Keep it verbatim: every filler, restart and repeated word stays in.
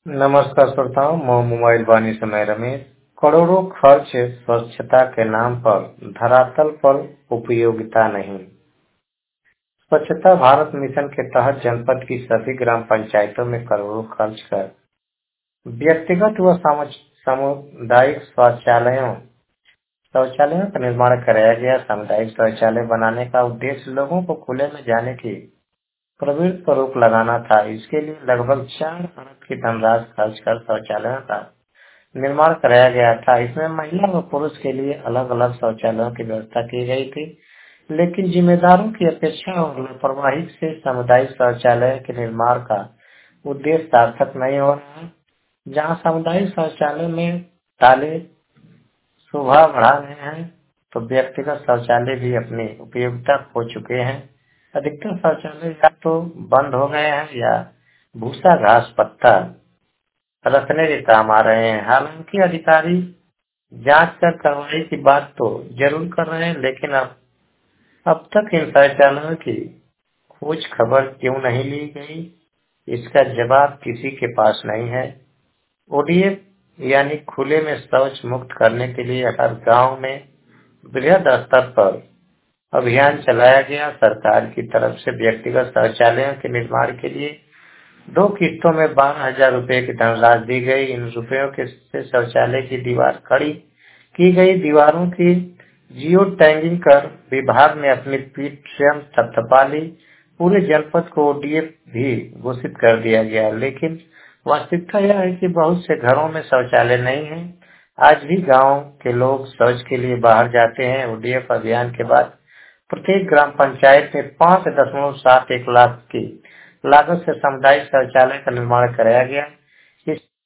नमस्कार श्रोताओं, मैं मोबाइल वाणी समय रमेश। करोड़ों खर्च स्वच्छता के नाम पर धरातल पर उपयोगिता नहीं। स्वच्छता भारत मिशन के तहत जनपद की सभी ग्राम पंचायतों में करोड़ों खर्च कर व्यक्तिगत व सामुदायिक शौचालयों शौचालयों का निर्माण कराया गया। सामुदायिक शौचालय बनाने का उद्देश्य लोगों को खुले में जाने की प्रवृत्ति पर रोक लगाना था। इसके लिए लगभग चार अरब की धनराशि खर्च कर शौचालयों का निर्माण कराया गया था। इसमें महिला व पुरुष के लिए अलग अलग शौचालयों की व्यवस्था की गई थी, लेकिन जिम्मेदारों की अपेक्षा और लापरवाही से सामुदायिक शौचालय के निर्माण का उद्देश्य सार्थक नहीं हो रहा है। जहां सामुदायिक शौचालय में ताले शोभा बढ़ा रहे हैं, तो व्यक्तिगत शौचालय भी अपनी उपयोगिता खो चुके हैं। अधिकतर शौचालय या तो बंद हो गए हैं या भूसा घास पत्ता रखने के काम आ रहे हैं। हालांकि अधिकारी जांच कर कार्रवाई की बात तो जरूर कर रहे हैं, लेकिन अब अब तक इन शौचालयों की खोज खबर क्यों नहीं ली गई, इसका जवाब किसी के पास नहीं है। ओडीएफ यानी खुले में शौच मुक्त करने के लिए हर गांव में बृहद स्तर पर अभियान चलाया गया। सरकार की तरफ से व्यक्तिगत शौचालयों के निर्माण के लिए दो किस्तों में बारह हजार रूपए की धनराशि दी गई। इन रुपयों के से शौचालय की दीवार खड़ी की गई। दीवारों की जियो टैगिंग कर विभाग ने अपनी पीठ स्वयं थपथपा ली। पूरे जनपद को ओडीएफ भी घोषित कर दिया गया, लेकिन वास्तविकता यह है कि बहुत से घरों में शौचालय नहीं है। आज भी गांव के लोग शौच के लिए बाहर जाते हैं। ओडीएफ अभियान के बाद प्रत्येक ग्राम पंचायत में पाँच दशमलव सात एक लाख की लागत से सामुदायिक शौचालय का निर्माण कराया गया। इस